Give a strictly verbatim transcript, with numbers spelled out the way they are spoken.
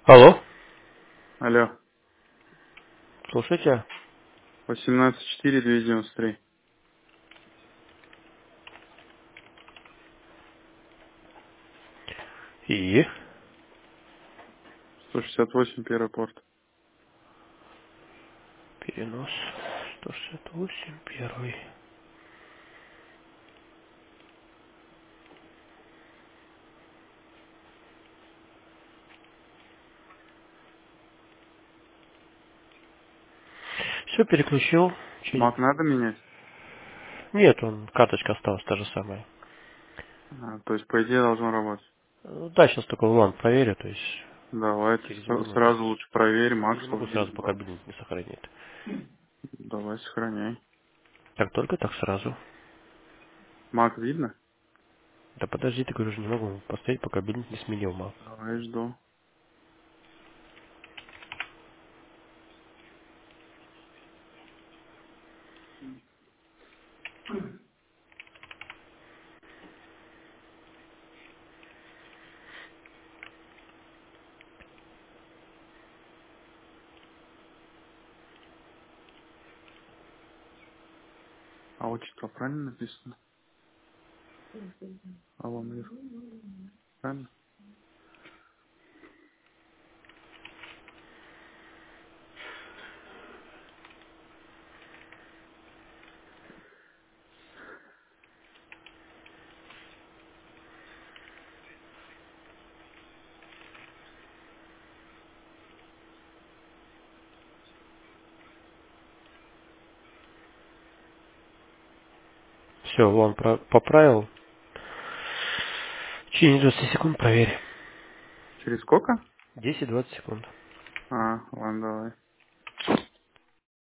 Алло, Алло. слушайте. восемнадцать четыре двести девяносто три. И сто шестьдесят восемь первый порт. перенос сто шестьдесят восемь, первый. Все переключил. Через... Мак надо менять? Нет, он карточка осталась та же самая. А, то есть, по идее, должно работать. Э, Да, сейчас только онлайн проверю, то есть Давай, ты через с- минуту. сразу лучше проверь, Я не Макс могу вводит сразу, пока два. билинг не сохранит. Давай, сохраняй. Так только так сразу. Мак видно? Да подожди, ты говоришь, не могу поставить, пока билинг не сменил мап. Давай, жду. А отчество правильно написано? Аламир. Правильно? Все, вон про- поправил. Через двадцать секунд проверь. Через сколько? десять-двадцать секунд. А, ладно, давай.